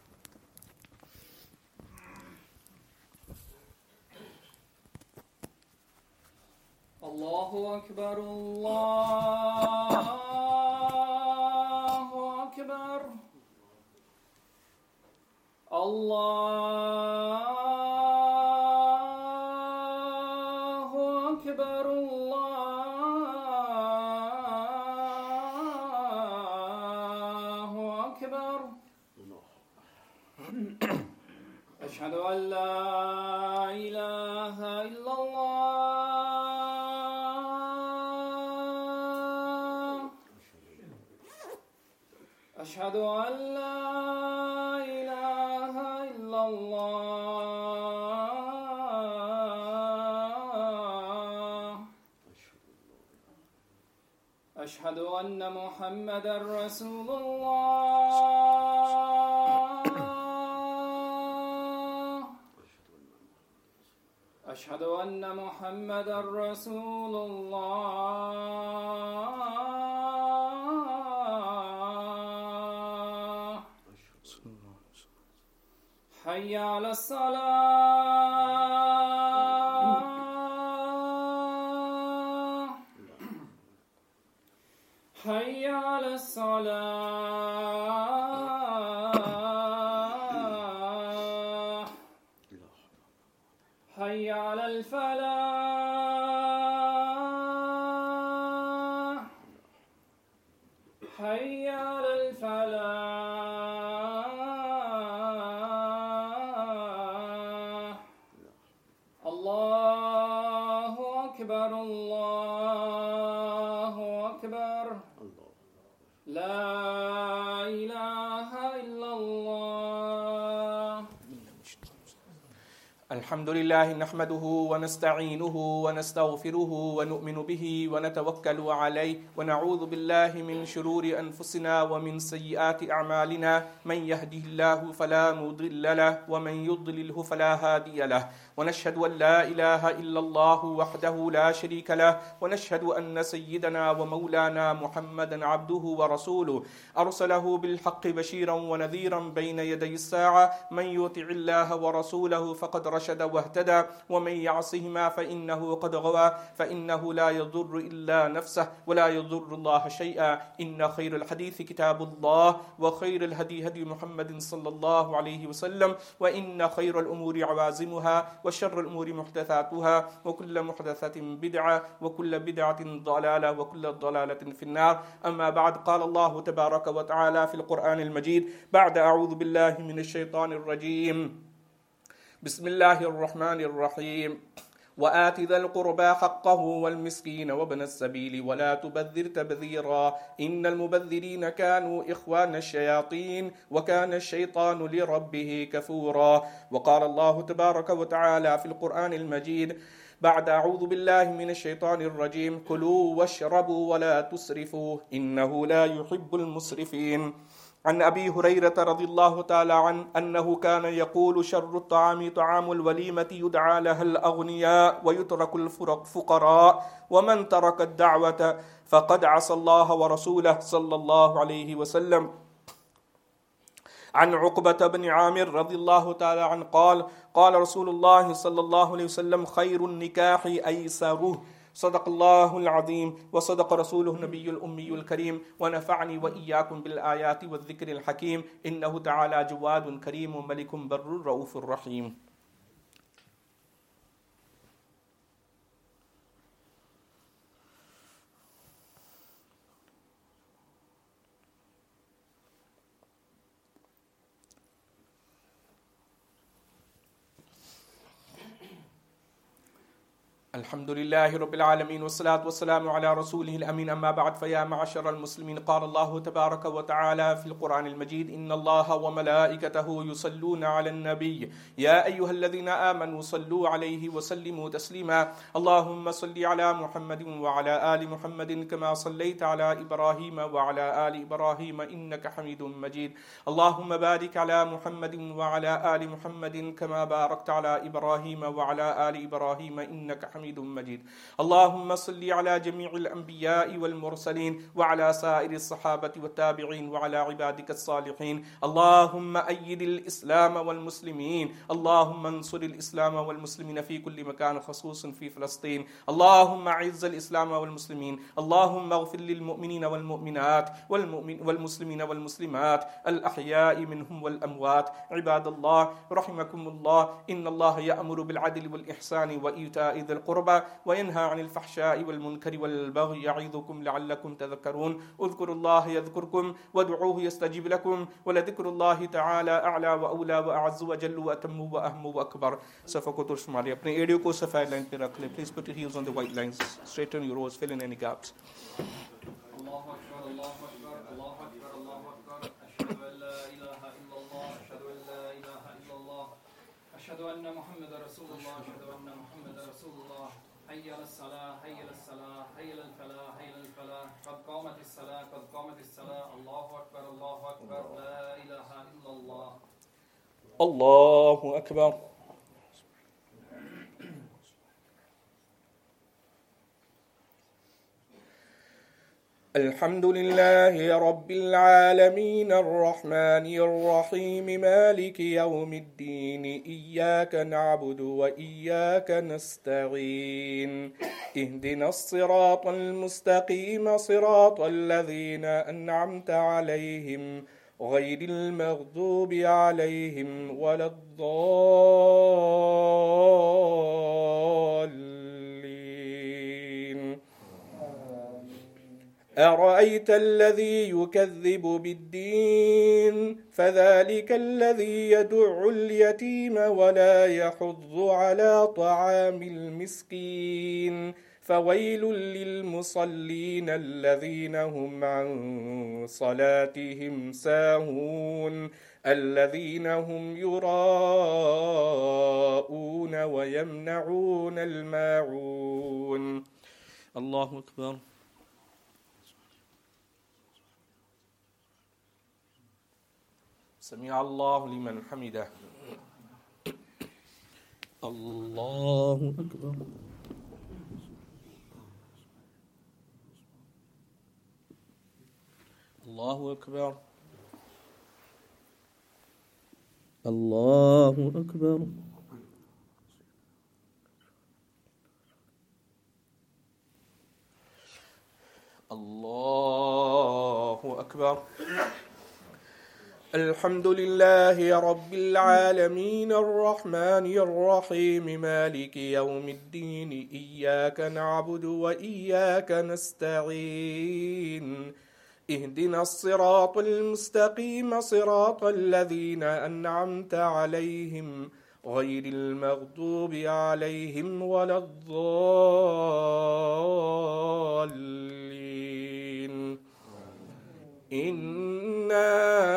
Allahu Akbar, Allahu Akbar, Allahu Akbar, Allahu Akbar. Ashhadu an la ilaha illallah. أشهد أن لا إله إلا الله. أشهد أن محمدا رسول الله. أشهد أن محمدا رسول الله. حي على الصلاة. حي على الصلاة. حي على الفلاح. حي على الفلاح. الله أكبر. لا إله إلا الله. الحمد لله نحمده ونستعينه ونستغفره ونؤمن به ونتوكل عليه ونعوذ بالله من شرور أنفسنا ومن سيئات أعمالنا. من يهده الله فلا مضل له ومن يضلله فلا هادي له. ونشهد أن لا إله إلا الله وحده لا شريك له. ونشهد أن سيدنا ومولانا محمدا عبده ورسوله أرسله بالحق بشيرا ونذيرا بين يدي الساعة. من يطع الله ورسوله فقد رشد واهتدى ومن يعصهما فإنه قد غوى. فإنه لا يضر إلا نفسه ولا يضر الله شيئا. إن خير الحديث كتاب الله وخير الهدي هدي محمد صلى الله عليه وسلم. وإن خير الأمور عوازمها وشر الأمور محدثاتها وكل محدثة بدعة وكل بدعة ضلالة وكل ضلالة في النار. أما بعد، قال الله تبارك وتعالى في القرآن المجيد بعد أعوذ بالله من الشيطان الرجيم. بسم الله الرحمن الرحيم. وآت ذا القربى حقه والمسكين وابن السبيل ولا تبذر تبذيرا. إن المبذرين كانوا إخوان الشياطين وكان الشيطان لربه كفورا. وقال الله تبارك وتعالى في القرآن المجيد بعد أعوذ بالله من الشيطان الرجيم كلوا واشربوا ولا تسرفوا إنه لا يحب المسرفين. عن أبي هريرة رضي الله تعالى عنه أنه كان يقول شر الطعام طعام الوليمة يدعى لها الأغنياء ويترك الفقراء ومن ترك الدعوة فقد عصى الله ورسوله صلى الله عليه وسلم. عن عقبة بن عامر رضي الله تعالى عنه قال قال رسول الله صلى الله عليه وسلم خير النكاح أيسره. صدق الله العظيم وصدق رسوله النبي الأمي الكريم ونفعني وإياكم بالآيات والذكر الحكيم إنه تعالى جواد كريم ملك بر رؤوف رحيم. الحمد لله رب العالمين والصلاة والسلام على رسوله الأمين أما بعد فيا معشر المسلمين قال الله تبارك وتعالى في القرآن المجيد إن الله وملائكته يصلون على النبي يا أيها الذين آمنوا صلوا عليه وسلموا تسليما اللهم صل على محمد وعلى آل محمد كما صليت على إبراهيم وعلى آل إبراهيم إنك حميد مجيد اللهم بارك على محمد وعلى آل محمد كما باركت على إبراهيم وعلى آل إبراهيم إنك حميد مجيد اللهم صل على جميع الأنبياء والمرسلين وعلى سائر الصحابة والتابعين وعلى عبادك الصالحين اللهم أيد الإسلام والمسلمين اللهم انصر الإسلام والمسلمين في كل مكان خصوصا في فلسطين اللهم أعز الإسلام والمسلمين اللهم اغفر للمؤمنين والمؤمنات والمسلمين والمسلمات الأحياء منهم والأموات عباد الله رحمكم الله إن الله يأمر بالعدل والإحسان وإيتاء ذي القربى وينهى عن الفحشاء والمنكر والبغي يعظكم لعلكم تذكرون اذكروا الله يذكركم وادعوه يستجب لكم ولذكر الله تعالى أعلى وأولى وأعز وجل وأتم وأهم وأكبر. सफ़ा को तुम्हारे अपने एडियो को सफ़ेद लाइन पे रख ले. Please put your heels on the white lines. Straighten your rows. Fill in any gaps. أشهد أن محمد رسول الله أشهد أن محمد رسول الله حي على الصلاة حي على الصلاة حي على الفلاح حي على الفلاح قد قامت الصلاة قد قامت الصلاة الله أكبر لا إله إلا الله الله أكبر. الحمد لله رب العالمين الرحمن الرحيم مالك يوم الدين إياك نعبد وإياك نستعين اهدنا الصراط المستقيم صراط الذين أنعمت عليهم غير المغضوب عليهم ولا الضالين. أرأيت الذي يكذب بالدين فذلك الذي يدع اليتيم ولا يحض على طعام المسكين فويل للمصلين الذين هم عن صلاتهم ساهون الذين هم يراءون ويمنعون الماعون. الله أكبر. سمع الله لمن حمده. الله أكبر. الله أكبر. الله أكبر. الله أكبر. الحمد لله رب العالمين الرحمن الرحيم مالك يوم الدين إياك نعبد وإياك نستعين اهدنا الصراط المستقيم صراط الذين أنعمت عليهم غير المغضوب عليهم ولا الضالين. إنا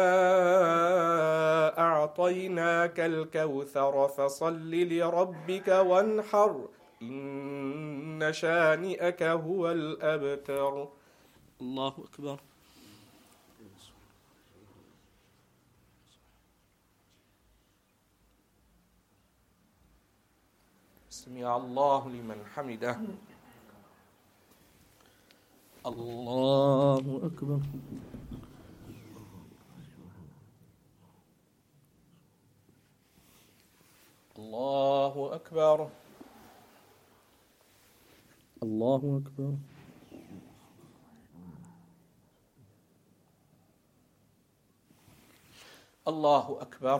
أعطيناك الكوثر فصل لربك وانحر إن شانئك هو الأبتر. الله أكبر. سمع الله لمن حمده. اللہ اکبر اللہ اکبر اللہ اکبر اللہ اکبر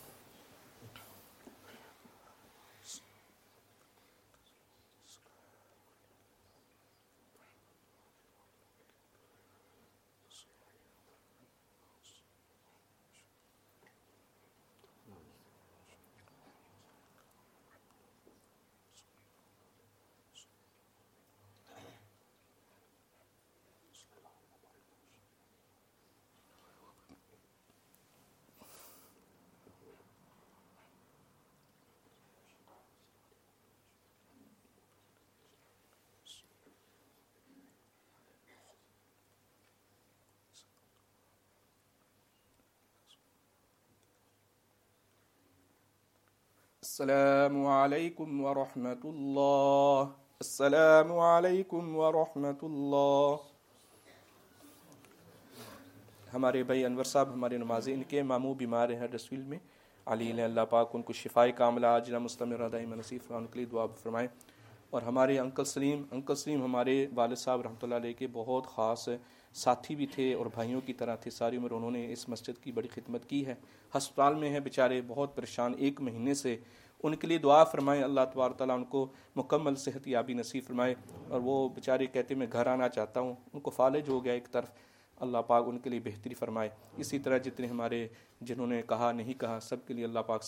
السلام علیکم ورحمۃ اللہ السلام علیکم ورحمۃ اللہ. ہمارے بھائی انور صاحب ہمارے نمازی، ان کے ماموں بیمار ہیں ہڈرسفیلڈ میں. علی اللہ پاک ان کو شفائے کاملہ عاجلہ مستمرہ دائمہ نصیب فرمائے، ان کے لیے دعا فرمائیں. اور ہمارے انکل سلیم ہمارے والد صاحب رحمۃ اللہ علیہ کے بہت خاص ساتھی بھی تھے اور بھائیوں کی طرح تھے. ساری عمر انہوں نے اس مسجد کی بڑی خدمت کی ہے. ہسپتال میں ہیں بیچارے، بہت پریشان 1 مہینے سے. ان کے لیے دعا فرمائیں، اللہ تبارک تعالیٰ ان کو مکمل صحت یابی نصیب فرمائے. اور وہ بیچارے کہتے میں گھر آنا چاہتا ہوں، ان کو فالج ہو گیا ایک طرف، اللہ پاک ان کے لیے بہتری فرمائے. اسی طرح جتنے ہمارے جنہوں نے کہا نہیں کہا، سب کے لیے اللہ پاک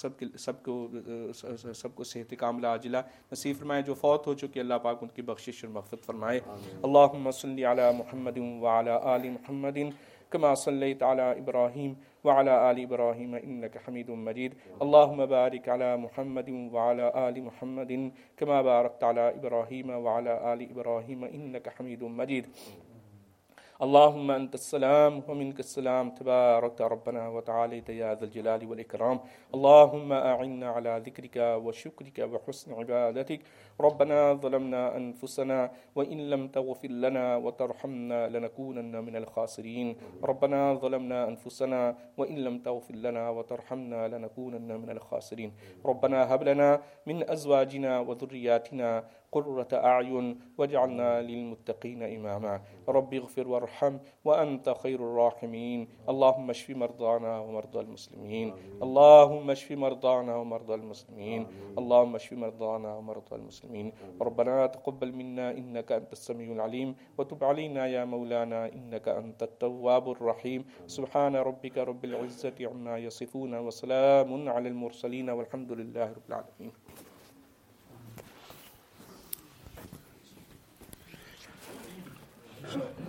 سب کو صحت کاملہ عاجلہ نصیب فرمائے. جو فوت ہو چکے اللہ پاک ان کی بخشش اور مغفرت فرمائے. اللہم صلی علی محمد وعلی آل محمد کما صلیت علی ابراہیم وعلی آل ابراہیم انک حمید مجید. اللہم بارک علی محمد وعلی آل محمد کما بارکت علی ابراہیم وعلی آل ابراہیم انک حمید مجید. اللهم أنت السلام ومنك السلام تبارك ربنا وتعاليت يا ذا الجلال والإكرام. اللهم أعنا على ذكرك وشكرك وحسن عبادتك. ربنا ظلمنا أنفسنا وإن لم تغفر لنا وترحمنا لنكونن من الخاسرين. ربنا ظلمنا أنفسنا وإن لم تغفر لنا وترحمنا لنكونن من الخاسرين. ربنا هب لنا من أزواجنا وذرياتنا قرة أعين واجعلنا للمتقين إماما. رب اغفر وارحم وأنت خير الراحمين. اللهم اشف مرضانا ومرضى المسلمين. اللهم اشف مرضانا ومرضى المسلمين. اللهم اشف مرضانا ومرضى المسلمين. ربنا تقبل منا إنك أنت السميع العليم وتب علينا يا مولانا إنك أنت التواب الرحيم. سبحان ربك رب العزة عما يصفون وسلام على المرسلين والحمد لله رب العالمين. Sure.